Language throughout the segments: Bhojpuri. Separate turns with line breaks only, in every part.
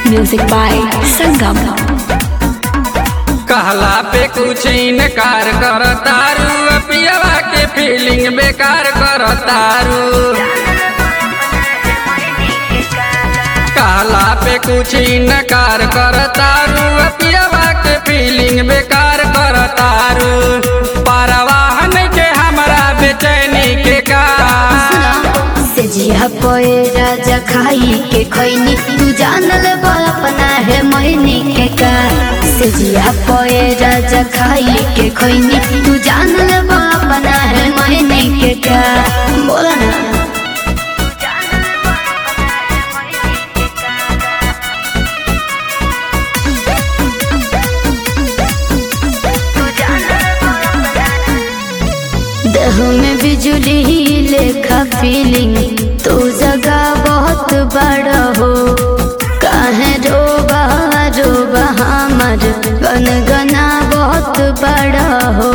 Music by Sangam.
कहला पे कुछ इनकार कर तारू, पियवा के फीलिंग बेकार कर तारू। कहला पे कुछ इनकार कर तारू, पियवा के फीलिंग बेकार कर तारू। परवाहन के हमरा बेचैनी के का
से जिया पोए राजा खाई के खैनी, तू जानल बा अपना है मैनी के का। से जिया पोए राजा खाई के खैनी, तू जानल बा अपना है मैनी के का। बोला ना देह में बिजली लेखा फीलिंग, तू जगह बहुत बड़ा हो। काहे रोबा रोबा हमर गनगना बहुत बड़ा हो।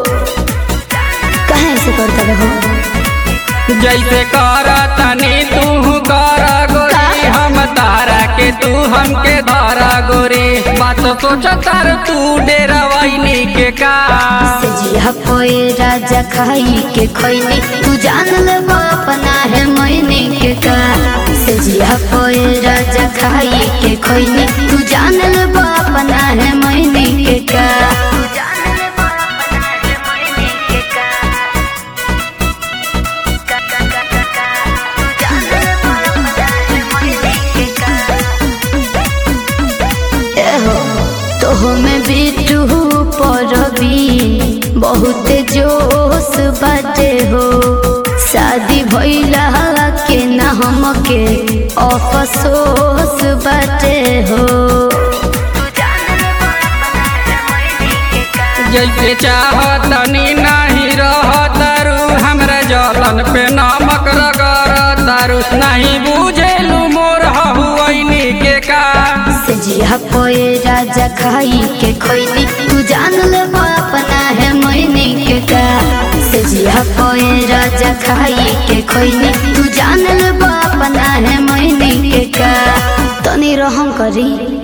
काहे ऐसे करता रहो
जैसे कर तनी तू कर गोरी, हम तारा के तू हमके धारा गोरी। बात सोच तार तू डेरावाइनी के का।
से जिया पोए राजा खाई के खैनी, तू जानल बा अपना है मैनी के का। से जिया पोए राजा खाई के खैनी, तू जानल बा अपना है मैनी के का। में बिटू परबी बहुत जोश बाटे हो। शादी भइला के ना हमके अफसोस बाटे हो।
जैसे चाहतनी नहीं रहतारू, हमरा जलन पे नमक रगड़तारू। नहीं बुझेलू मोर हुआइनी के का।
से जिया पोए राजा खाई के खैनी, तू जानल बा अपना है मैनी के का। से जिया पोए राजा खाई के खैनी, तू जानल बा अपना है मैनी के का। तनी रहम करी।